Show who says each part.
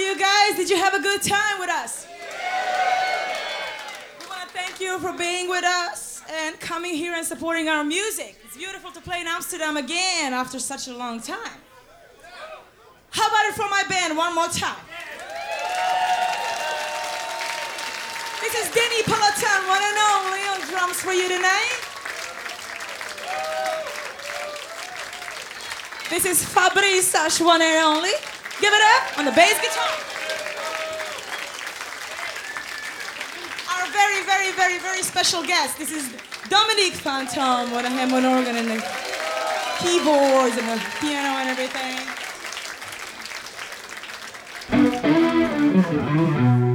Speaker 1: you guys? Did you have a good time with us? We want to thank you for being with us and coming here and supporting our music. It's beautiful to play in Amsterdam again after such a long time. How about it for my band one more time? This is Denny Peloton, one and only, on drums for you tonight. This is Fabrice Sash, one and only. Give it up on the bass guitar. Our very, very, very, very special guest. This is Dominique Fantôme, with him on organ and the keyboards and the piano and everything.